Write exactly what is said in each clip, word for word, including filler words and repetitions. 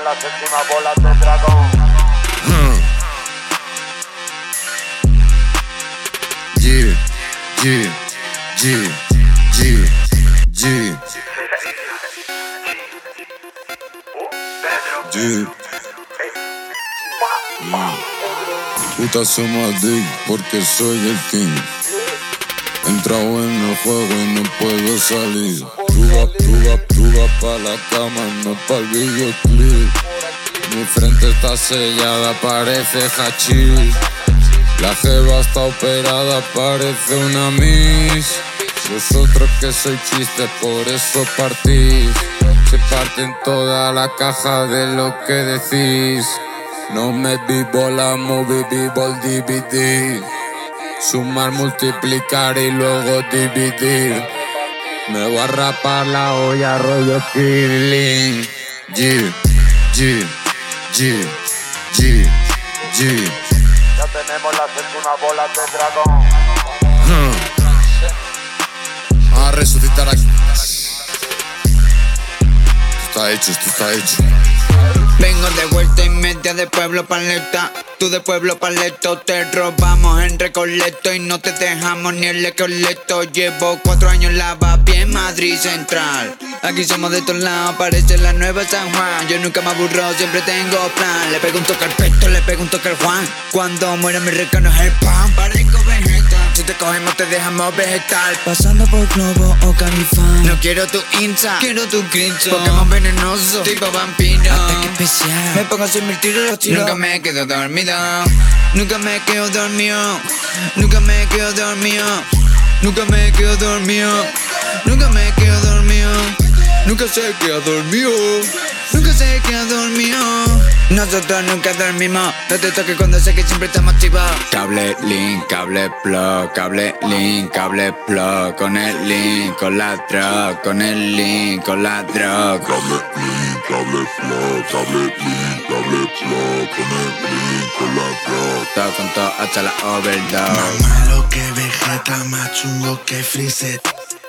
la séptima bola de dragón. Yeah, yeah, yeah, yeah, yeah. Yeah. Yeah. Puta somos addict porque soy el king. Entrado en el juego y no puedo salir. Tú vas, tú vas, tú vas pa' la cama, no pa' el videoclip. Mi frente está sellada, parece hachís. La jeva está operada, parece una miss. Vosotros que sois chistes, por eso partís. Se parten toda la caja de lo que decís. No me vivo la movie, vivo el D V D. Sumar, multiplicar y luego dividir. Me voy a rapar la olla, rollo killing. Yeah, yeah, yeah, yeah, yeah. Ya tenemos la séptima bola de dragón. Huh. A resucitar aquí. Esto está hecho, esto está hecho. Vengo de vuelta y media de pueblo paleta. Tú de pueblo paleto, te robamos en Recoleto y no te dejamos ni el esqueleto. Llevo cuatro años en Lavapiés, Madrid Central. Aquí somos de todos lados, parece la nueva San Juan. Yo nunca me aburro, siempre tengo plan. Le pego un toque al pesto, le pego un toque al Juan. Cuando muera mi recano es el pan, parezco Vegeta. Si te cogemos te dejamos vegetal. Pasando por Globo o Cabify. No quiero tu Insta, quiero tu Grincho. Pokémon venenoso, tipo vampiro. Ataque especial, me pongo a hacer mil tiros los tiros. Nunca me quedo dormido, nunca me quedo dormido. Nunca me quedo dormido, nunca me quedo dormido. Nunca me quedo dormido, nunca se queda dormido. Nunca se queda dormido. Nosotros nunca dormimos. No te toques cuando sé que siempre estamos activados. Cable link, cable plug, cable link, cable plug. Con el link, con la drug, con el link, con la drug. Cable link, cable plug, cable link, cable plug. Con el link, con la drug. Todo con todo hasta la overdose. Más malo que Vegeta, más chungo que Freezer.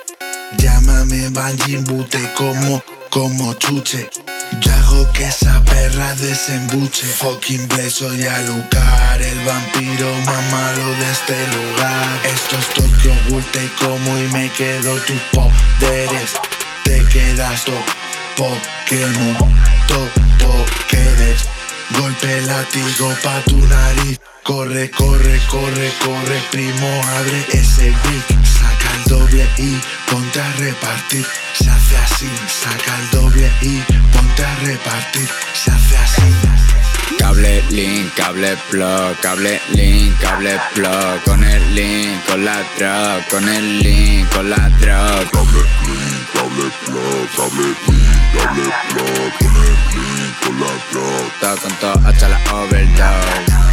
Llámame Banjin Bute como, como chuche. Yo hago que esa perra desembuche. Fucking beso y Alucard, el vampiro más malo de este lugar. Esto es Tokyo Ghoul, te como y me quedo tus poderes. Te quedas to Pokémon, to Pokédex. Golpe látigo pa' tu nariz. Corre, corre, corre, corre, primo, abre ese brick. Saca el doble y ponte a repartir. Se hace así, saca el doble y ponte a repartir. Se hace así. Cable link, cable plug, cable link, cable plug. Con el link, con la drug, con el link, con la drug. Cable link, cable plug, cable link, cable plug. Con el link, con la drug. Todo con todo hasta la overdose.